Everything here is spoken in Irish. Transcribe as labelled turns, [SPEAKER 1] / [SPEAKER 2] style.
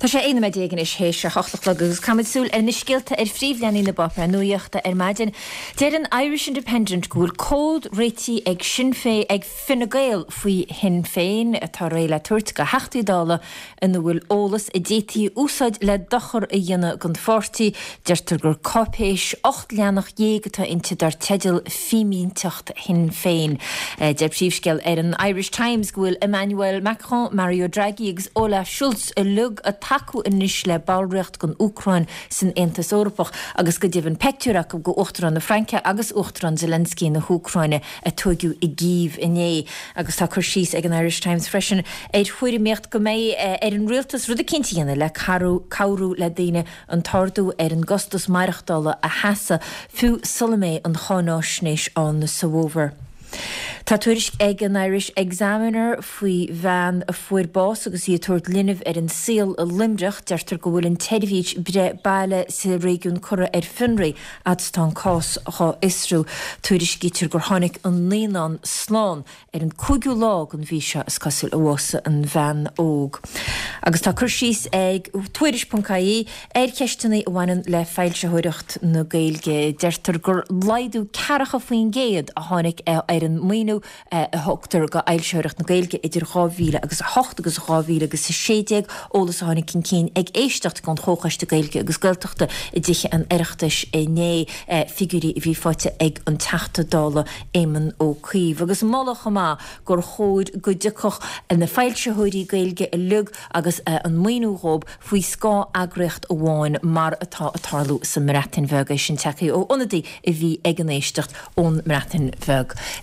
[SPEAKER 1] Tá sé aine meid éigen is hééis se hochtlagus Camsúil na sciilta fríomhleanaí na bopra nuíochta maidin. Déir an Irish Independent School cód réití ag sin fé ag finnagéil faoi hin féin atá réile tuairt go heachtaídála in bhfuil ólas I détí úsáid le dochar a dhéine gon fortí deirtar gur copéis 8 leannach dhéagatá inte dar teidir fimínteacht hin féin. De príomhscéil an Irish Times gohfuil Emmanuel Macron, Mario Draghi agus Olaf Schulz a lug a taú inis le ballreacht gon Ucrain san Aontas Eorpach agus go dtíobhann peictiúach go Uachtaráin na Franca agus Uachtaráin Zelensky na Ucraine a tuagiú I gíomh inné agus tá chur síos ag an Irish Times freisin chuirí méocht go mé an rialtas rud a cintíanana le cabhrú le daine an tardú an Gustas Maireachtála a heasa fiú Salomé an chánáisnéis an na Saover. Tá tuairis ag an Irish Examiner faoi bhean a fuair bás agus í tuairt linmh an síl a Limdrach deirtar go bhfuil an teidirhíd bre baile sa régiún cura finraí atá cás á Isrú. Tuairis gítir gur tháinig an líonán sláán an cúgiú lág an bhí se is cosúil ósa an bhean óg. Agus tá chur síos ag tuairis.caí ceistena bhhainean le feilsethireacht na Gaeilge deirtar gur laidú cearacha faoin géad a tháinig an muoinú a thugtar go ailseoireacht na Gaeilge idir 2000 agus 8 agus 2000 agus 16 ólas a tháinig cin ag éisteacht gan chóchaiste Gaeilge agus gailteachta I dtithe an oireachtais né figurí bhí fáte ag an teachtadála éimean ó chuomh. Agus málacha má gur chóid go dicoch na feilsethirí Gaeilge a lug agus an muoinú rob faoi scá agraíocht amháin mar atá a tarlú sa mreatain bheg sin techaí ó ionadaí a bhí ag an éisteacht ón mreatain bheg.